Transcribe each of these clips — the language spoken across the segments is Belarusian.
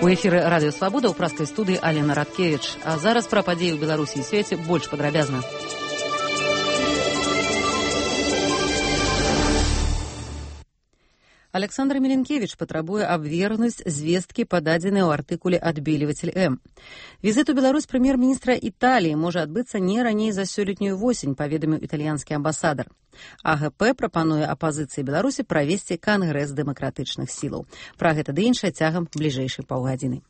У эфіры радыё Свабода ў праскай студыі Алена Радкевіч. А зараз пра падзеі ў Беларусі і свеце больш падрабязна. Александр Меленкевич патрабуе абвергнуць звесткі, пададзеныя ў артыкуле «Адбеліватель М». Візіт у Беларусь прэм'ер-міністра Італіі можа адбыцца не раней за сёлетнюю восень, паведаміў італьянскі амбасадар. АГП прапануе апазіцыі Беларусі правесці кангрэс дэмакратычных сілаў. Пра гэта ды іншае цягам бліжэйшай паўгадзіны.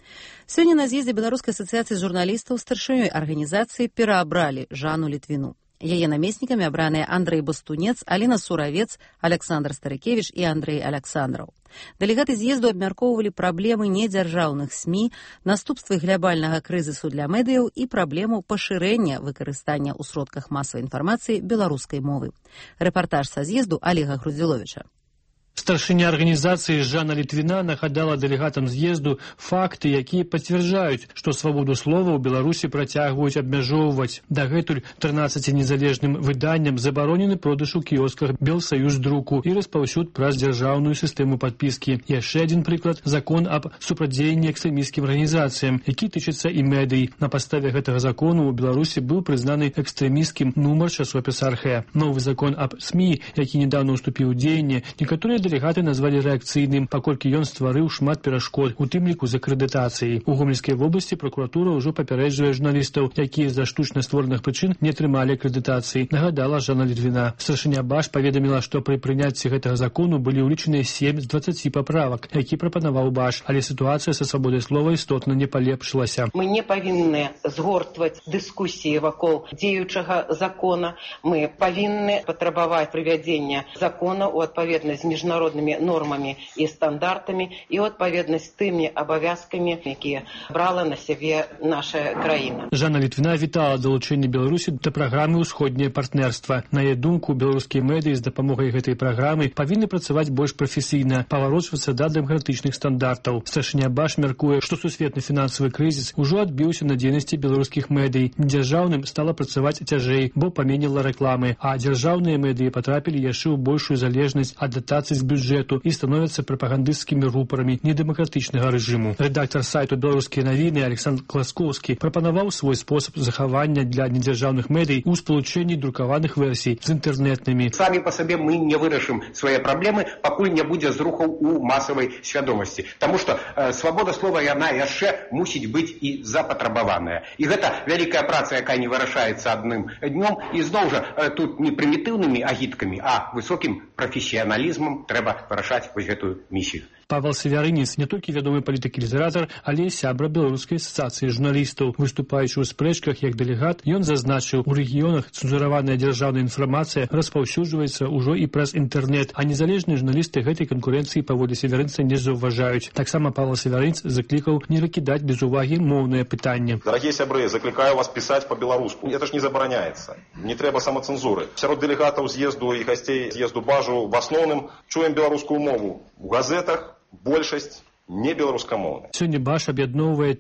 Сёння на з'ездзе Беларускай асацыяцыі журналістаў старшынёй арганізацыі пераабралі Жанну Літвіну. Яе намеснікамі абраныя Андрэй Бастунец, Аліна Суравец, Александр Старыкевіч і Андрэй Аляксандраў. Дэлегаты з'езду абмяркоўвалі праблемы недзяржаўных СМІ, наступствы глябальнага крызісу для медыяў і праблему пашырэння выкарыстання ў сродках масавай інфармацыі беларускай мовы. Рэпартаж са з'езду Алега Грудзіловіча. Старшыня арганізацыі Жанна Літвіна нагадала дэлегатам з'езду факты, якія пацвярджаюць, што свабоду слова ў Беларусі працягваюць абмяжоўваць. Дагэтуль 13 незалежным выданням забаронены продаж у кіёсках Белсаюз друку і распаўсюд праз дзяржаўную сістэму падпіскі. Яшчэ адзін прыклад – закон аб супрацьдзеянні экстрэмісцкім арганізацыям, які тычыцца і медый. На падставе гэтага закону ў Беларусі быў прызнаны экстрэмісцкім нумар часопіса «Архэ». Новы закон аб СМІ, які недавно уступіў у дзеянне, некаторыя дэлегаты назвалі рэакцыйным, паколькі ён стварыў шмат перашкод, у тым ліку з акрэдытацыяй. У Гомельскай вобласці пракуратура ўжо папярэджвае журналістаў, якія з-за штучна створаных прычын не атрымалі акрэдытацыі, нагадала Жанна Літвіна. Старшыня Баш паведаміла, што пры прыняцці гэтага закону былі ўлічаныя 7 з 20 паправак, які прапанаваў Баш, але сітуацыя са свабодай слова істотна не палепшылася. Мы не павінны згортваць дыскусіі вакол дзеючага закона. Мы павінны патрабаваць прывядзення закона ў адпаведнасць з міжнароднымі нормамі і стандартамі і ў адпаведнасць з тымі абавязкамі, якія брала на сябе наша краіна. Жанна Літвіна вітала далучэнне Беларусі да праграмы «Усходняе партнерства». На яе думку, беларускія медыі з дапамогай гэтай праграмы павінны працаваць больш прафесійна, паварочвацца да дэмакратычных стандартаў. Старшыня Баш мяркуе, што сусветны фінансавы крызіс ужо адбіўся на дзейнасці беларускіх медый. Дзяржаўным стала працаваць цяжэй, бо паменела рэкламы, а дзяржаўныя медыі патрапілі яшчэ ў большую залежнасць ад датацый з бюджэту і становяцца прапагандысцкімі рупарамі недэмакратычнага рэжыму. Рэдактар сайту «Беларускія навіны» Александр Класкоўскі прапанаваў свой спосаб захавання для недзяржаўных медый у спалучэнні друкаваных версій з інтэрнетнымі. Самі па сабе мы не вырашым свае праблемы, пакуль не будзе зрухаў у масавай свядомасці. Таму што свабода слова яна яшчэ мусіць быць і запатрабаваная. І гэта вялікая праца, якая не вырашаецца адным днём. І зноў жа тут не прымітыўнымі агіткамі, а высокім прафесіяналізмам трэба вырашаць вось гэтую місію. Павел Севярынец не толькі вядомы палітык і літаратар, але і сябра Беларускай асацыяцыі журналістаў. Выступаючы ў спрэчках як дэлегат, ён зазначыў, у рэгіёнах цэнзураваная дзяржаўная інфармацыя распаўсюджваецца ўжо і праз інтэрнет, а незалежныя журналісты гэтай канкурэнцыі паводле Севярынца не заўважаюць. Таксама Павел Севярынец заклікаў не выкідаць без увагі моўнае пытанне. Дарагія сябры, закликаю вас пісаць па-беларуску. Это ж не забараняецца. Не трэба самацэнзуры. Сярод дэлегатаў з'езду і гасцей з'езду Бажу в асноўным чуем беларускую мову. У газетах большасць не беларускамоўная. Сёння Баш аб'ядноўвае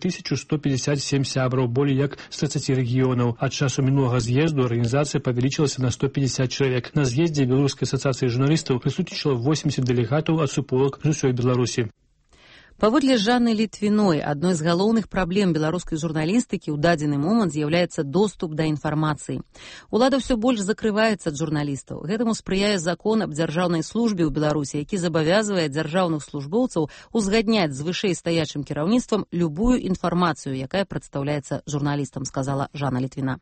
1157 сябраў, болей як з 30 рэгіёнаў. Ад часу мінулага з'езду арганізацыя павялічылася на 150 чалавек. На з'ездзе Беларускай асацыяцыі журналістаў прысутнічала 80 дэлегатаў ад суполак з усёй Беларусі. Паводле Жанны Літвіной, адной з галоўных праблем беларускай журналістыкі ў дадзены момант з'яўляецца доступ да інфармацыі. Улада ўсё больш закрываецца ад журналістаў. Гэтаму спрыяе закон аб дзяржаўнай службе ў Беларусі, які забавязвае дзяржаўных службоўцаў узгадняць з вышэйстаячым кіраўніцтвам любую інфармацыю, якая прадстаўляецца журналістам, сказала Жанна Літвіна.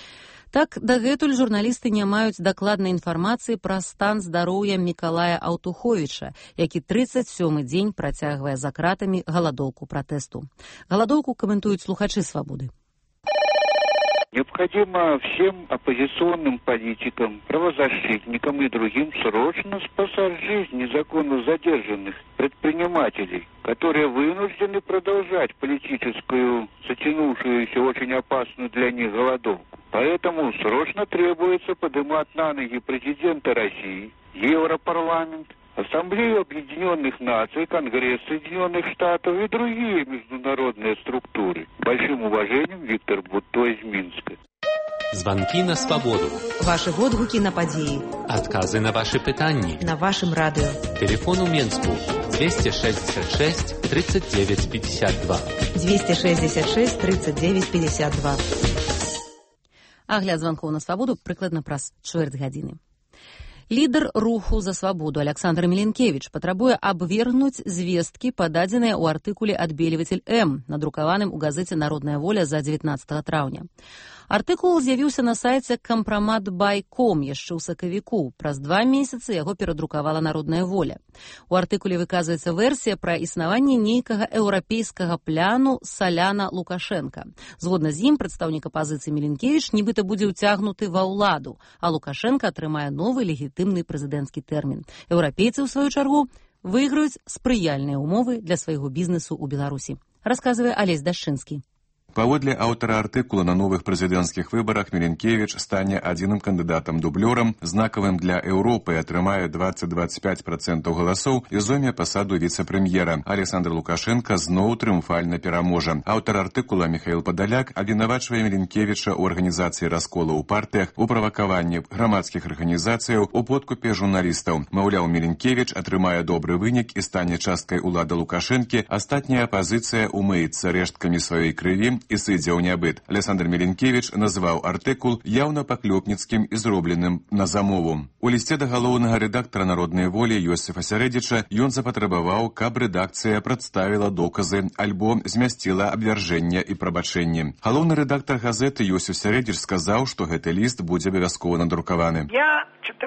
Так, дагэтуль журналісты не маюць дакладнай інфармацыі пра стан здароўя Мікалая Аўтуховіча, які 37-й дзень працягвае за кратамі галадоўку пратэсту. Галадоўку каментуюць слухачы «Свабоды». Необходимо всем оппозиционным политикам, правозащитникам и другим срочно спасать жизнь незаконно задержанных предпринимателей, которые вынуждены продолжать политическую, затянувшуюся очень опасную для них голодовку. Поэтому срочно требуется поднимать на ноги президента России, Европарламент, Ассамблею Объединенных Наций, Конгресс Соединенных Штатов и другие международные структуры. Большим уважением, Виктор Бутто из Минска. Звонки на свободу. Ваши водгуки на події. Отказы на ваши питання. На вашем радио. Телефон у Менску 266 39 52. 266 39 52. Агляд званкоў на свабоду прыкладна праз чвэрць гадзіны. Лідар руху за свабоду Александр Міленкевіч патрабуе абвергнуць звесткі, пададзеныя ў артыкуле «Адбельватель М», надрукаваным у газеце «Народная воля» за 19 траўня. Артыкул з'явіўся на сайце компромат.бай.ком яшчэ ў сакавіку. Праз 2 месяцы яго перадрукавала «Народная воля». У артыкуле выказваецца версія пра існаванне нейкага еўрапейскага пляну Саляна Лукашенка. Згодна з ім, прадстаўнік апазіцыі Міленкевіч нібыта будзе ўцягнуты ва ўладу, а Лукашенка атрымае новы легітымны прэзідэнцкі тэрмін. Еўрапейцы, у сваю чаргу, выйграюць спрыяльныя ўмовы для свайго бізнесу ў Беларусі, расказвае Алесь Дашчынскі. Паводле аўтара артыкула, на новых прэзідэнцкіх выбарах Міленкевіч стане адзіным кандыдатам-дублёрам, знакавым для Еўропы, атрымае 20-25% галасоў і зойме пасаду віцэ-прэм'ера. Александр Лукашенка зноў трыумфальна пераможа. Аўтар артыкула Міхаіл Падаляк абвінавачвае Міленкевіча ў арганізацыі раскола ў партыях, у правакаванні грамадскіх арганізацыяў, у подкупе журналістаў. Маўляў, Міленкевіч атрымае добры вынік і стане часткай улады Лукашэнкі, астатняя апазіцыя умыецца рэшткамі сваёй крыві і сыдзе ў нябыт. Александр Міленкевіч назваў артыкул яўна паклёпніцкім і зробленым на замову. У лісце да галоўнага рэдактара «Народнай волі» Йосіфа Сярэдзіча ён запатрабаваў, каб рэдакцыя прадставіла доказы альбо змясціла абвяржэнне і прабачэнне. Галоўны рэдактар газеты Йосіф Сярэдзіч сказаў, што гэты ліст будзе абавязкова надрукаваны. Я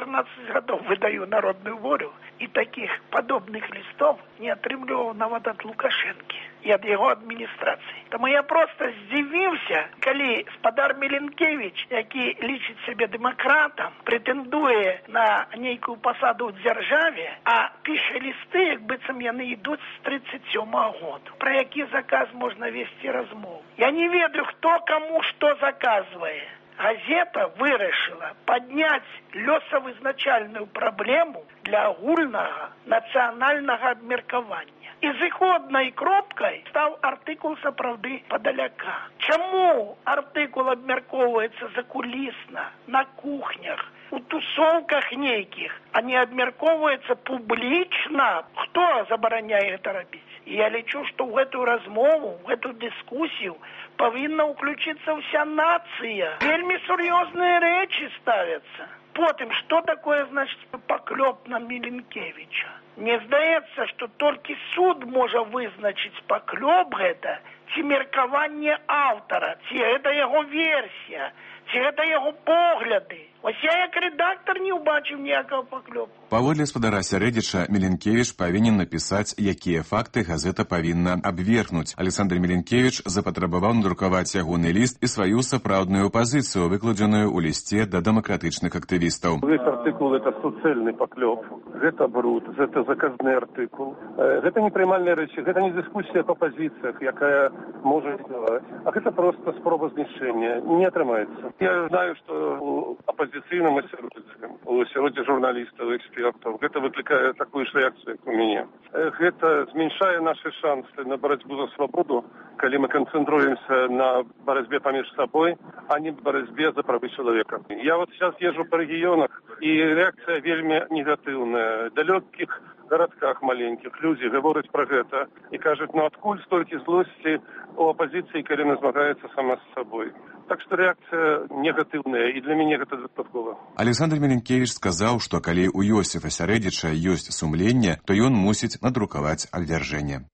14 гадоў выдаю «Народную волю» и таких подобных листов не атрымліваў нават ад Лукашэнкі и от его администрации. Тому я просто здзівіўся, калі спадар Міленкевіч, які лічыць сябе дэмакратам, прэтэндуе на нейкую пасаду ў дзяржаве, а піша лісты, як быццам яны ідуць з 37-го году. Про які заказ можна весці размову? Я не ведаю, хто каму што заказвае. Газета вырашыла падняць лёсавызначальную праблему для агульнага нацыянальнага абмеркавання. І зыходнай кропкай стаў артыкул сапраўды Падаляка. Чаму артыкул абмяркоўваецца закулісна, на кухнях, у тусовках нейкіх, а не абмяркоўваецца публічна? Хто забараняе гэта рабіць? І я лічу, што ў гэтую размову, в гэту дыскусію павінна ўключыцца ўся нацыя. Вельмі сур'ёзныя рэчы ставяцца. Потым, што такое, значит, паклёп на Міленкевіча? Мне здаецца, што толькі суд можа вызначыць, паклёп гэта, ці меркаванне аўтара, ці гэта яго версія, ці гэта яго погляды. Ось я як рэдактар не ўбачыў ніякага паклёпу. Паводле спадара Сярэдзіча, Міленкевіч павінен напісаць, якія факты газета павінна абвергнуць. Александр Міленкевіч запатрабаваў надрукаваць ягоны ліст і сваю сапраўдную пазіцыю, выкладзеную ў лісце да дэмакратычных актывістаў. Весь артыкул – это суцэльны паклёп. Гэта бруд, гэта заказны артыкул. Гэта не прымальныя рэчы, гэта не дыскусія па пазіцыях, якая можа існаваць. А гэта проста спроба знішчэння. Не атрымаецца. Я знаю, што у апазіцыйным асяроддзі, у асяроддзі журналістаў, экспертаў, гэта выклікае такую ж рэакцыю, як у мяне. Гэта зменшае нашы шансы на барацьбу за свабоду, калі мы канцэнтруемся на барацьбе паміж сабой, а не барацьбе за правы чалавека. Я вот сейчас езжу па рэгіёнах, і рэакцыя вельмі негатыўная. В далёкіх гарадках маленькіх людзі гавораць пра гэта і кажуць, ну адкуль столькі злосці у апазіцыі, калі яна змагаецца сама з сабой. Так што рэакцыя негатыўная, і для мяне гэта дастаткова. Александр Міленкевіч сказаў, што калі ў Йосіфа Сярэдзіча ёсць сумленне, то ён мусіць надрукаваць абвяржэнне.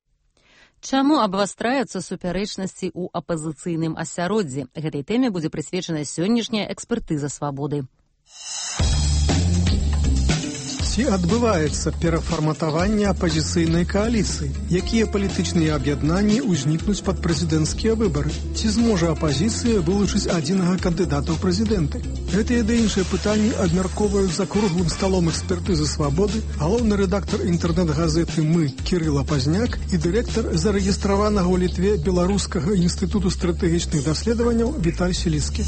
Чаму абвастраюцца супярэчнасці ў апазіцыйным асяроддзі? Гэтай тэме будзе прысвечана сённяшняя экспертыза свабоды. Ці адбываецца перафарматаванне апазіцыйнай кааліцыі? Якія палітычныя аб'яднанні ўзнікнуць пад прэзідэнцкія выбары? Ці зможа апазіцыя вылучыць адзінага кандыдата ў прэзідэнты? Гэтыя ды іншыя пытанні абмяркоўваюць за круглым сталом экспертызы свабоды галоўны рэдактар інтэрнэт-газеты «Мы» Кірыла Пазняк і дырэктар зарэгістраванага ў Літве Беларускага інстытуту стратэгічных даследаванняў Віталь Селіцкі.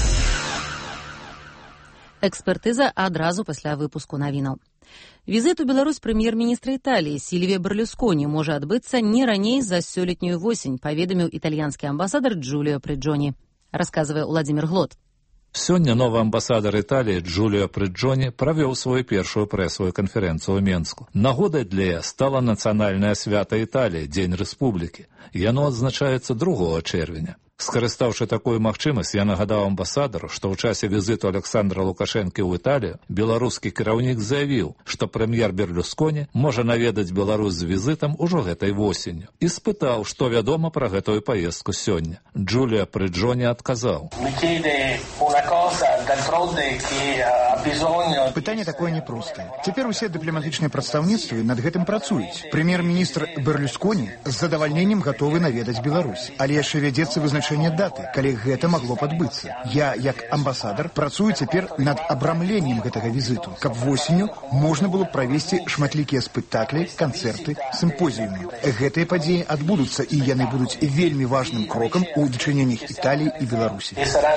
Экспертыза адразу пасля выпуску навінаў. Візит у Беларусь прэм'ер-міністра Італіі Сільвія Берлюсконі можа адбыцца не раней за сёлетнюю восень, паведаміў італьянскі амбасадар Джуліо Прыджоні. Расказвае Уладзімір Глот. Сёння новы амбасадар Італіі Джуліо Приджоні правёў свою першую прэсавую канферэнцыю ў Менску. Нагодай для яе стала нацыянальнае свята Італіі, Дзень Рэспублікі. Яно адзначаецца 2 чэрвеня. Скарыстаўшы такую магчымасць, я нагадаў амбасадару, што ў часе візіту Александра Лукашэнкі ў Італію беларускі кіраўнік заявіў, што прэм'ер Берлюсконі можа наведаць Беларусь з візітам ужо гэтай восенню. І спытаў, што вядома пра гэтую паездку сёння. Джуліо Приджоні адказаў. Пытанне такое непростае. Цяпер усе дыпламатычныя прадстаўніцтвы над гэтым працуюць. Прэм'ер-міністр Берлюсконі з задавальненнем гатовы наведаць Беларусь. Але яшчэ вядзецца вызначэнне даты, калі гэта магло падбыцца. Я, як амбасадар, працую цяпер над абрамленнем гэтага візіту, каб восенню можна было правесці шматлікія спектаклі, канцэрты, сімпозіумы. Гэтыя падзеі адбудуцца, і яны будуць вельмі важным крокам у дачыненнях Італіі і Беларусі.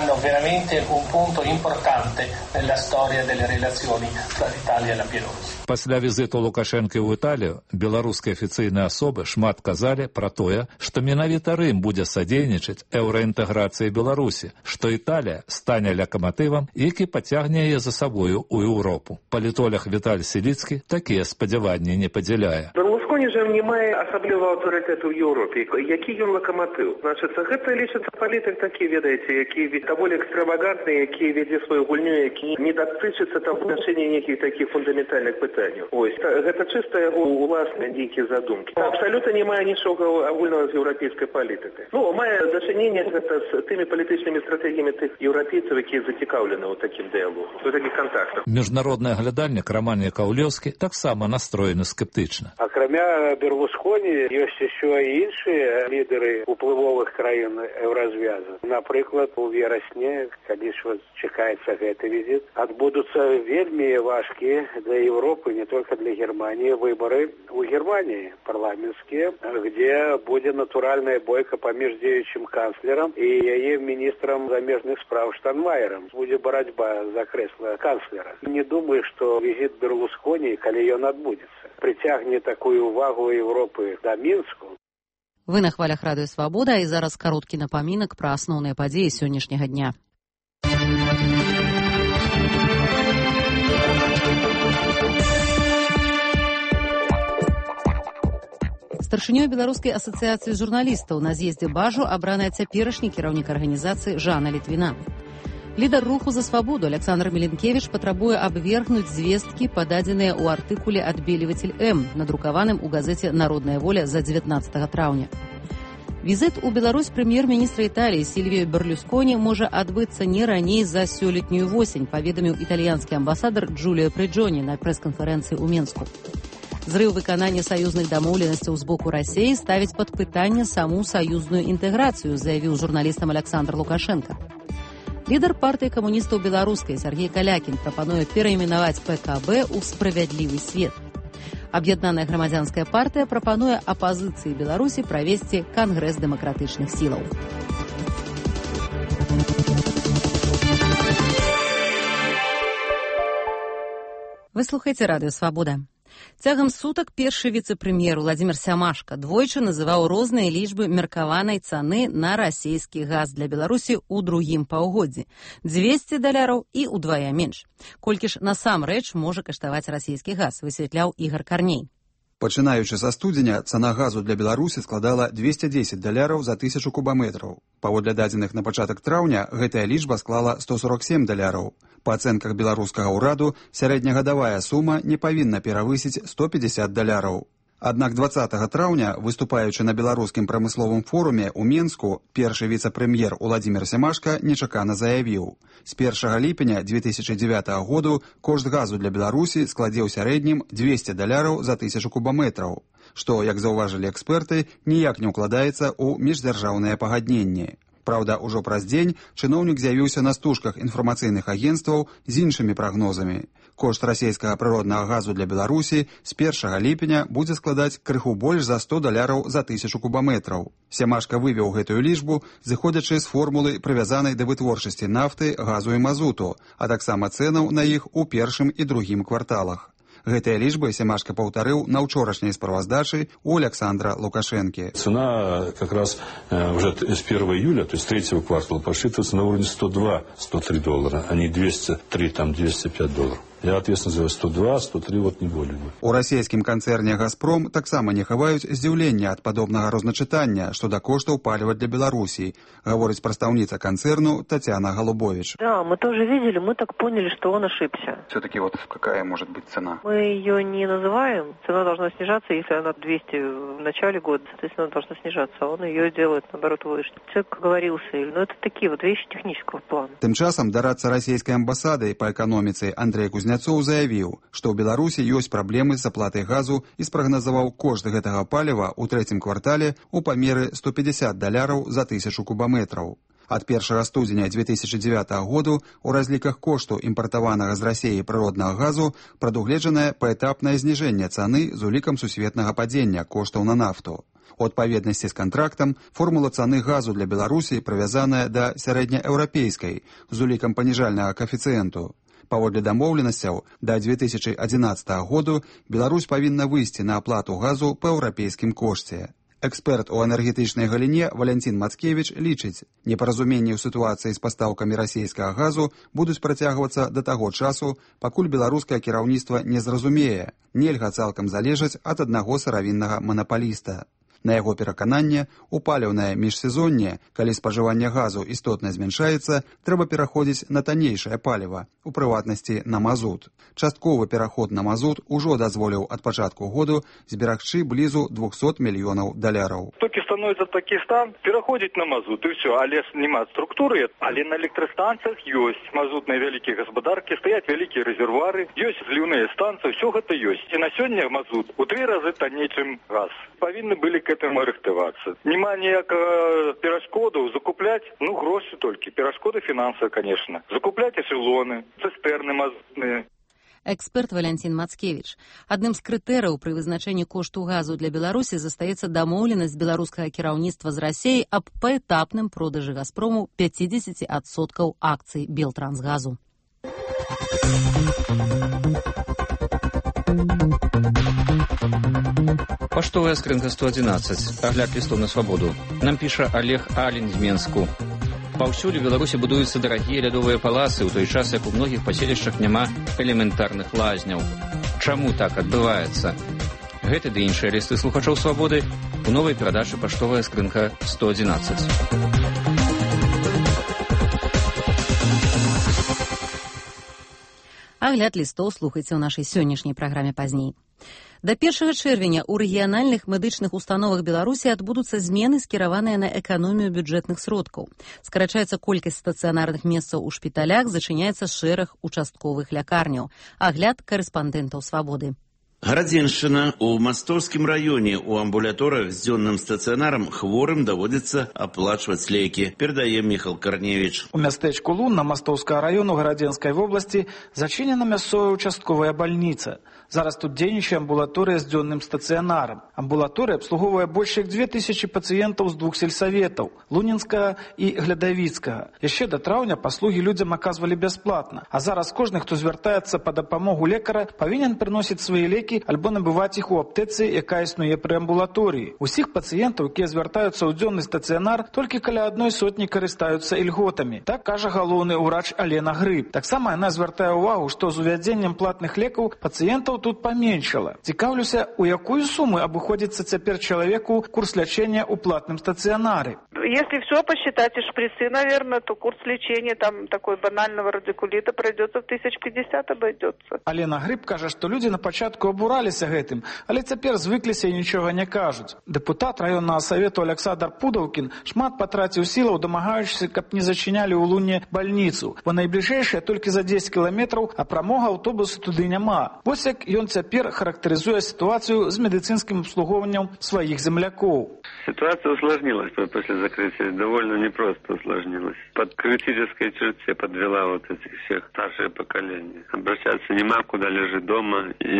Пасля візіту Лукашэнкі ў Італію беларускія афіцыйныя асобы шмат казалі пра тое, што менавіта Рым будзе садзейнічаць еўраінтэграцыі Беларусі, што Італія стане лакаматывам, які пацягне яе за сабою ў Еўропу. Палітолог Віталь Селіцкі такія спадзяванні не падзяляе. Берлусконі же не мае асаблівага аўтарытэту ў Еўропе. Які ён лакаматыў? Значыць, гэта лічыцца палітык такі, ведаеце, які даволі экстравагантны, які вядзе сваю гульню, які не датычыцца там вырашэння нейкіх такіх фундаментальных пытанняў. Ось, гэта чыста яго уласныя нейкія задумкі. Абсалютна не мае нічога агульнага з еўрапейскай палітыкай. Мае дачыненне гэта з тымі палітычнымі стратэгіямі тых еўрапейцаў, якія зацікаўлены ў такім дыялогу, у такіх кантактах. Міжнародны аглядальнік Роман Яковлёўскі таксама настроены скептычна. Акрамя Берлусконі ёсць яшчэ і іншыя лідары уплывовых краін еўразвязу. Напрыклад, у верасні, калі ж чакаецца гэты візіт, адбудуцца вельмі важкія для Европы, не только для Германии, выборы у Германии парламентские, где будет натуральная бойка поміж дзеючым канцлером и яе министром замежных справ Штайнмаером. Будет борьба за кресло канцлера. Не думаю, что визит Берлускони, калі ён адбудзецца, притягне такую увагу Европы до Мінску. Вы на хвалях Радыё Свабода, і зараз кароткі напамінак пра асноўныя падзеі сённяшняга дня. Старшынёй беларускай асацыяцыі журналістаў на з'ездзе Бажу абраная цяперашні кіраўнік арганізацыі Жанна Літвіна. Лідар руху за свабоду Александр Міленкевіч патрабуе абвергнуць звесткі, пададзеныя ў артыкуле «Адбеливатель М», надрукаваным у газеце «Народная воля» за 19 траўня. Візіт у Беларусь прэм'ер-міністра Італіі Сільвіо Берлюсконі можа адбыцца не раней за сёлетнюю восень, паведаміў італьянскі амбасадар Джуліо Приджоні на прэс-канферэнцыі ў Менску. Зрыў выканання саюзных дамоўленасцяў з боку Расіі ставіць пад пытанне саму саюзную інтэграцыю, заявіў журналістам Александр Лукашенко. Лідар партыі камуністаў беларускай Сергей Калякін прапануе перайменаваць ПКБ ў «Справядлівы свет». Аб'яднаная грамадзянская партыя прапануе апазіцыі Беларусі правесці кангрэс дэмакратычных сілаў. Вы слухаеце Радыё Свабода. Цягам сутак першы віцэ-прэм'ер Владзімір Сямашка двойчы называў розныя лічбы меркаванай цаны на расійскі газ для Беларусі ў другім паўгоддзі – $200 і ўдвая менш. Колькі ж насамрэч можа каштаваць расійскі газ, высвятляў Ігар Карней. Пачынаючы са студзеня, цана газу для Беларусі складала $210 за 1000 кубаметраў. Паводле дадзеных на пачатак траўня, гэтая лічба склала $147. Па ацэнках беларускага ўраду, сярэднегадавая сума не павінна перавысіць $150. Аднак 20 траўня, выступаючы на беларускім прамысловым форуме ў Менску, першы віцэ-прэм'ер Владзімір Сямашка нечакана заявіў: з 1 ліпеня 2009 году кошт газу для Беларусі складзе ў сярэднім $200 за 1000 кубаметраў, што, як заўважылі эксперты, ніяк не ўкладаецца ў міждзяржаўнае пагадненне. Праўда, ужо праз дзень чыноўнік з'явіўся на стужках інфармацыйных агенцтваў з іншымі прагнозамі. Кошт расійскага прыроднага газу для Беларусі з 1 ліпеня будзе складаць крыху больш за $100 за 1000 кубаметраў. Сямашка вывеў гэтую лічбу, зыходзячы з формулы, прывязанай да вытворчасці нафты, газу і мазуту, а таксама цэнаў на іх у першым і другім кварталах. Гэтыя лічбы Семашка паўтарыў на ўчорашняй справаздачы у Александра Лукашенкі. Цена как раз уже с 1 июля, то есть третьего квартала, подсчитывается на уровне $102-103, а не 203, там 205 долларов. Я ответственен за 102, 103, вот не более. У расійскім канцэрне «Газпром» таксама не хаваюць здзіўлення ад падобнага розначытання, што да коштаў паліва для Беларусі, гаворыць прадстаўніца канцэрну Татьяна Голубович. Да, мы тоже видели, мы так поняли, что он ошибся. Все-таки вот какая может быть цена? Мы ее не называем. Цена должна снижаться, если она 200 в начале года, соответственно, она должна снижаться, а он ее делает, наоборот, выше. Человек оговорился. Ну, это такие вот вещи технического плана. Тым часам дарадца расійскай амбасады па эканоміцы Андрей Кузнецов заявіў, што ў Беларусі ёсць праблемы з аплатай газу і спрагназаваў кошт гэтага паліва ў трэцім квартале ў памеры $150 за 1000 кубаметраў. Ад 1 студзеня 2009 году у разліках кошту імпартаванага з Расіі прыроднага газу прадугледжанае паэтапнае зніжэнне цаны з улікам сусветнага падзення коштаў на нафту. У адпаведнасці з кантрактам формула цаны газу для Беларусі прывязаная да сярэднееўрапейскай з улікам паніжальнага каэфіцыенту. Паводле дамоўленасцяў, да 2011 году Беларусь павінна выйсці на аплату газу па еўрапейскім кошце. Эксперт у энергетычнай галіне Валянцін Мацкевіч лічыць, непаразуменні ў сітуацыі з пастаўкамі расійскага газу будуць працягвацца да таго часу, пакуль беларускае кіраўніцтва не зразумее, нельга цалкам залежаць ад аднаго сыравіннага манапаліста. На яго перакананне, у паліўнае міжсезонне, калі спажыванне газу істотна змяншаецца, трэба пераходзіць на таннейшае паліва, у прыватнасці на мазут. Частковы пераход на мазут ужо дазволіў ад пачатку году зберагчы блізу $200 мільёнаў. Толькі становіцца такі стан, пераходзіць на мазут, і все, але няма структуры, але на электрастанцыях ёсць мазутныя вялікія гаспадаркі, стаяць вялікія рэзервуары, ёсць зліўныя станцыі, все гэта ёсць. І на сёння мазут у 3 разы танней, чым газ. Павінны былі к этому рыхтавацца. Нема ніякага перашкодаў закупляць, грошы толькі. Перашкоды фінансавыя, конечно. Закупляць эшелоны, цыстэрны мазутныя. Эксперт Валянцін Мацкевіч. Адным з крытэрыяў пры вызначэнні кошту газу для Беларусі застаецца дамоўленасць беларускага кіраўніцтва з Расіяй аб паэтапным продажы «Газпрому» 50% акцый Белтрансгазу. Паштовая скрынка 111. Агляд лістоў на свабоду. Нам піша Олег Алень з Менску. Паўсюль у Беларусі будуюцца дарагія лядовыя паласы, ў той час, як у многіх паселішчах няма элементарных лазняў. Чаму так адбываецца? Гэты ды іншыя лісты слухачоў свабоды у новай перадачы «Паштовая скрынка 111». Агляд лістоў слухайце ў нашай сённяшняй праграме пазней. Да 1 чэрвеня ў рэгіянальных медычных установах Беларусі адбудуцца змены, скіраваныя на эканомію бюджэтных сродкаў. Скарачаецца колькасць стацыянарных месцаў у шпіталях, зачыняецца шэраг участковых лякарняў. Агляд карэспандэнтаў свабоды. Гарадзеншчына. У Мастовскім раёне у амбулаторыях з дзённым стацыянарам хворым даводзіцца аплачваць лекі. Перадае Міхал Карневіч. У мястэчку Лунна Мастовскага раёну Гарадзенскай вобласці зачынена мясцовая участковая бальніца. Зараз тут дзейнічае амбулаторыя з дзённым стацыянарам. Амбулаторыя абслугоўвае больш як 2000 пацыентаў з 2 сельсаветаў – Лунінскага і Глядавіцкага. Яшчэ да траўня паслугі людзям аказвалі бясплатна. А зараз кожны, хто звяртаецца па дапамогу лекара, павінен прыносіць свае лекі альбо набываць іх у аптэцы, якая існуе пры амбулаторыі. Усіх пацыентаў, якія звяртаюцца ў дзённы стацыянар, толькі каля 100 карыстаюцца ільготамі. Так кажа галоўны ўрач Алена Грыб. Таксама яна звяртае ўвагу, што з увядзеннем платных лекаў пацыентаў тут паменшала. Цікаўлюся, у якую суму абыходзіцца цяпер чалавеку курс лячэння ў платным стацыянары? Если все посчитать и шприцы, наверное, то курс лечения там такой банального радикулита пройдется в 1050 обойдется. Алена Грыб кажа, што людзі на пачатку абураліся гэтым, але цяпер звыкліся і нічога не кажуць. Дэпутат раённага савету Александр Пудаўкін шмат патраціў сілаў, дамагаючыся, каб не зачынялі ў Луне бальніцу, бо найбліжэйшая толькі за 10 кіламетраў, а прамога аўтобуса туды няма. Вось як ён цяпер характарызуе сітуацыю з медыцынскім абслугоўваннем сваіх землякоў. Ситуация усложнилась после закрытия, довольно непросто усложнилась. Под критической черте подвела вот этих всех старшее поколение. Обращаться нема, куда лежит дома. Если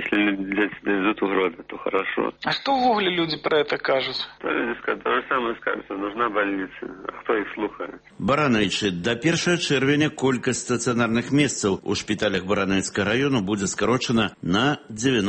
доведут угрозы, то хорошо. А что в угле люди про это кажут? То же самое скажут, что нужна больница. А кто их слухает? Барановичы, до 1 чэрвеня колькасць стацыянарных месцаў у шпіталях Барановіцкага району будзе скарочана на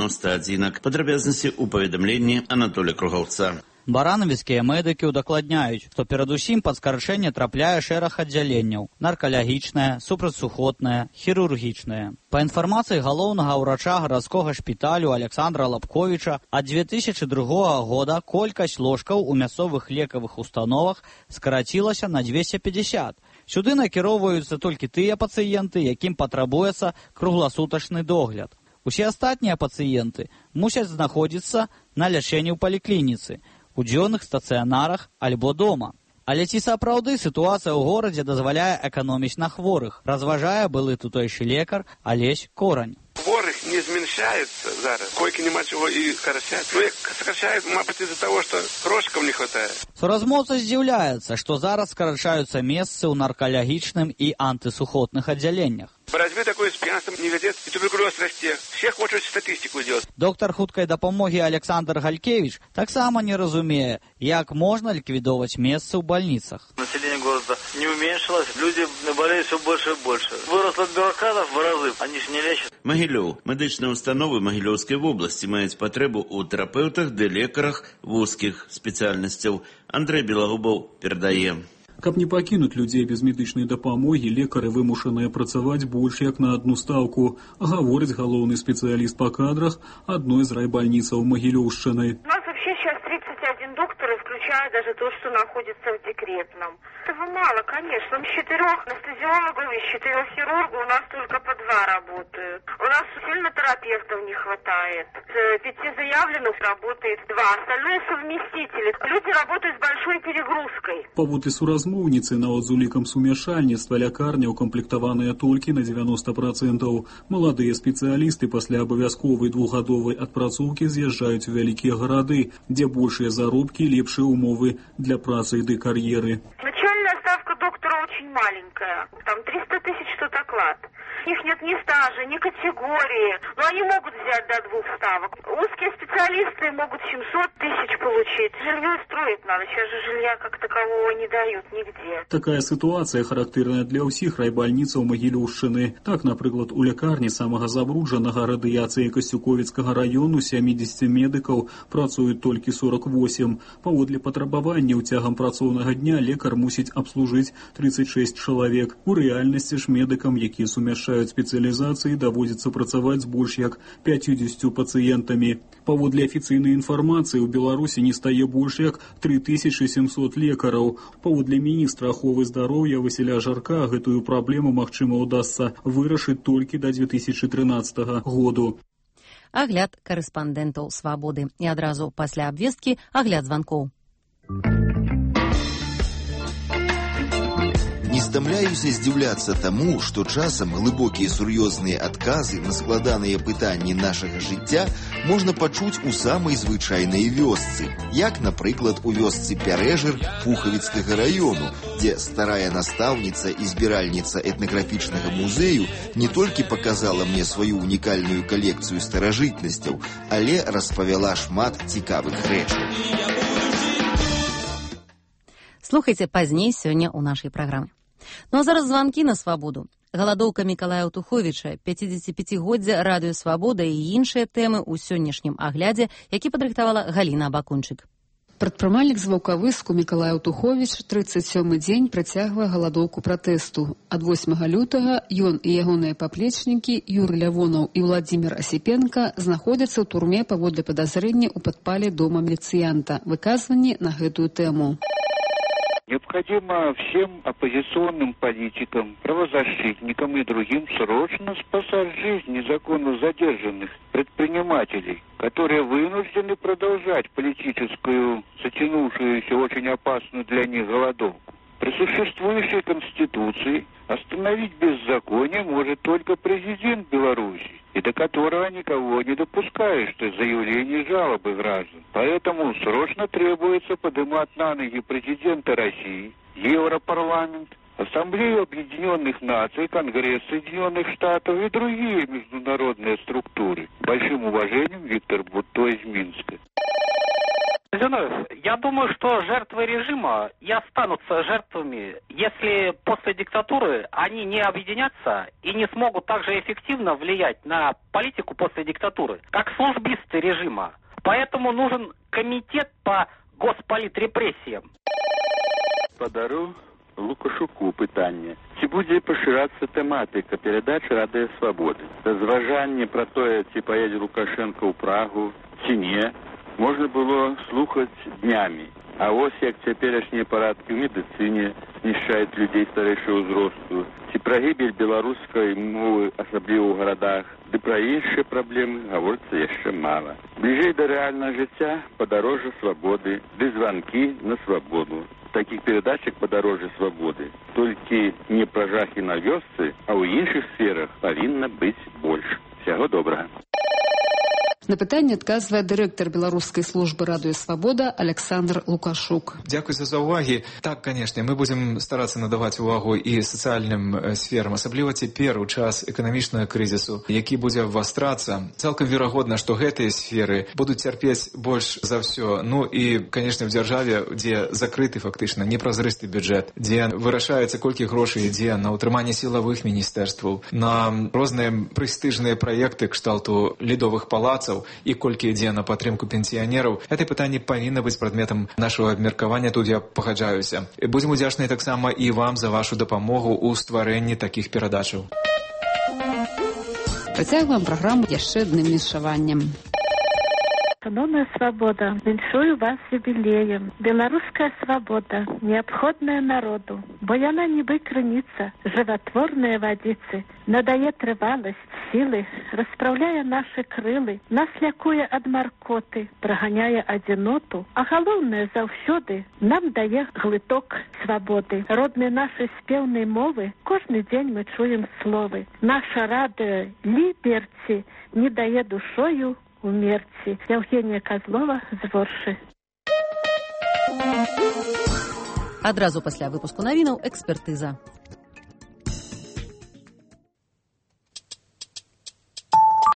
91. Падрабязнасці ў паведамленні Анатолія Кругаўца. Барановіцкія медыкі удакладняюць, што перадусім пад скарачэнне трапляе шэраг аддзяленняў: наркалагічнае, супрацьсухотнае, хірургічнае. Па інфармацыі галоўнага ўрача гарадскога шпіталю Александра Лапковіча, ад 2002 года колькасць ложкаў у мясцовых лекавых установах скарацілася на 250. Сюды накіроўваюцца толькі тыя пацыенты, якім патрабуецца кругласутачны догляд. Усе астатнія пацыенты мусяць знаходзіцца на лячэнні ў паліклініцы, у дзённых стацыянарах альбо дома. Але ці сапраўды сітуацыя ў горадзе дазваляе эканоміць на хворых, разважае былы тутэйшы лекар Алесь Корань. Хворых не зменшается зараз, койки нема чего и сокращать. Ну, их сокращают, может, из-за того, что грошиков не хватает. Суразмоўца здзіўляецца, што зараз скарачаюцца месцы ў наркалагічным і антысухотных аддзяленнях. Разве такое с пьянством не ведет, и туберкулез расте. Все хочуць статистику делать. Доктар хуткай дапамогі Александр Галькевич таксама не разумее, як можна ліквідоваць месцы ў больницах. Население города не уменьшилось, люди болеют все больше и больше. Выросло бюрократов в разы, они же не лечат. Магілёў. Медычныя установы Магілёўскай вобласці маюць патрэбу ў тэрапеўтах ды лекарах вузкіх спецыяльнасцяў. Андрэй Белагубаў перадае. Каб не пакінуць людзей без медычнай дапамогі, лекары вымушаныя працаваць больш як на одну стаўку, гаворыць галоўны спецыяліст па кадрах адной з райбольніцаў Магілёўшчыны. У нас вообще сейчас 31 доктора, включая даже то, что находится в декретном. Этого мало, конечно. Из 4 анестезиологов, из 4 хирургов у нас только по 2 работают. У нас сильно терапевтов не хватает. Из 5 заявленных работает 2. Остальные совместители. Люди работают с большой перегрузкой. Паводле суразмоўніцы, нават з улікам сумяшальніцтва лякарня укамплектаваная толькі на 90%. Маладыя спецыялісты пасля абавязковай 2-гадовай адпрацоўкі з'язджаюць у вялікія гарады, дзе большыя заробкі, лепшыя умовы для працы ды кар'еры. Начальная ставка доктора очень маленькая. Там 300 тысяч что-то оклад. У них нет ни стажа, ни категории. Но они могут взять до 2 ставок. Узкие специалисты могут 700 тысяч получить. Жилье строить надо. Сейчас же жилья как такового не дают нигде. Такая ситуация характерная для ўсіх райбольніцаў Магілёўшчыны. Так, напрыклад, у лякарні самага забруджанага радыяцыяй Касцюковіцкага району 70 медыкаў працуюць толькі 48. Паводле патрабаванняў цягам працоўнага дня лекар мусіць абслужыць 36 чалавек. У рэальнасці ж медыкам, якія сумяшчаюць спецыялізацыі, даводзіцца працаваць з больш як 50 пацыентамі. Паводле афіцыйнай інфармацыі, у Беларусі не стае больш як 3700 лекараў. Паводле міністра аховы здароўя Васіля Жарка гэтую праблему, магчыма, удасца вырашыць толькі да 2013 году. Агляд карэспандэнтаў «Свабоды». І адразу пасля абвесткі агляд званкоў. Не стамляюся здзіўляцца таму, што часам глыбокія сур'ёзныя адказы на складаныя пытанні нашага жыцця можна пачуць у самай звычайнай вёсцы. Як, напрыклад, у вёсцы Пярэжыр Пухавіцкага раёну, дзе старая настаўніца і збіральніца этнаграфічнага музею не толькі паказала мне сваю унікальную калекцыю старажытнасцяў, але распавяла шмат цікавых рэчаў. Слухайце пазней сёння ў нашай праграме. Ну а зараз званкі на «Свабоду». Галадоўка Мікалая Туховіча, 55-годдзя, радыё «Свабода» і іншыя тэмы ў сённяшнім аглядзе, які падрыхтавала Галіна Абакунчык. Прадпрымальнік з Ваўкавыску Мікалай Туховіч 37-й дзень працягвае галадоўку пратэсту. Ад 8 лютага ён і ягоныя паплечнікі Юрый Лявонаў і Владзімір Асіпенка знаходзяцца ў турме паводле падазрэння ў падпале дома міліцыянта. Выказванні на гэтую тэму. Необходимо всем оппозиционным политикам, правозащитникам и другим срочно спасать жизнь незаконно задержанных предпринимателей, которые вынуждены продолжать политическую, затянувшуюся очень опасную для них голодовку. При существующей Конституции остановить беззаконие может только президент Беларуси, и до которого никого не допускаешь, что заявление жалобы граждан. Поэтому срочно требуется поднимать на ноги президента России, Европарламент, Ассамблею Объединенных Наций, Конгресс Соединенных Штатов и другие международные структуры. Большим уважением, Виктор Бутто из Минска. Зиновьев, я думаю, что жертвы режима и останутся жертвами, если после диктатуры они не объединятся и не смогут также эффективно влиять на политику после диктатуры, как службисты режима. Поэтому нужен комитет по госполитрепрессиям. Подару Лукашуку питання. Ці буде пошираться тематика передач Радіо Свободи? Розважання про те, чи поїде Лукашенко у Прагу, чи ні, можна було слухати днями. А ось як теперішні парадки в медицині знищають людей старейшого узросту, ці про гибель білоруської мови, особливо у городах, де про інші проблеми говориться ще мало. Ближче до реального життя подорожжя свободи, де дзвонки на свободу. Таких передачек подороже свободы. Только не про жахи на вёсцы, а у іншых сферах повинно быть больше. Всего доброго. На пытанне адказвае дырэктар беларускай службы радыё Свабода Александр Лукашук. Дзякуй за заўвагі. Так, канешне, мы будзем старацца надаваць увагу і сацыяльным сферам, асабліва цяпер у час эканамічнага крызісу, які будзе вастрацца. Цалкам верагодна, што гэтыя сферы будуць цярпець больш за ўсё. Ну і, канешне, в дзяржаве, дзе закрыты фактычна непразрысты бюджэт, дзе вырашаецца, колькі грошай ідзе на ўтрыманне сілавых міністэрстваў, на розныя прэстыжныя праекты кшталту ледовых палацаў, і колькі ідзе на падтрымку пенсіянераў, гэта пытанне павінна быць прадметам нашага абмеркавання, тут я пагаджаюся. Будзем удзячныя таксама і вам за вашу дапамогу ў стварэнні такіх перадачаў. Працягваем праграму яшчэ адным віншаваннем. Шановная свобода, віншую вас з юбілеем. Беларуская свобода неабходная народу, бо яна нібы крыніца, жыватворныя вадзіцы, надае трываласць, сілы, распраўляе нашы крылы, нас лякуе ад маркоты, праганяе адзіноту, а галоўнае заўсёды нам дае глыток свободы. Роднай нашай спеўнай мовы кожны дзень мы чуем словы. Наша радыё Ліберці не дае душою умерці. Евгения Козлова з Воршы. Адразу пасля выпуску навінаў экспертыза.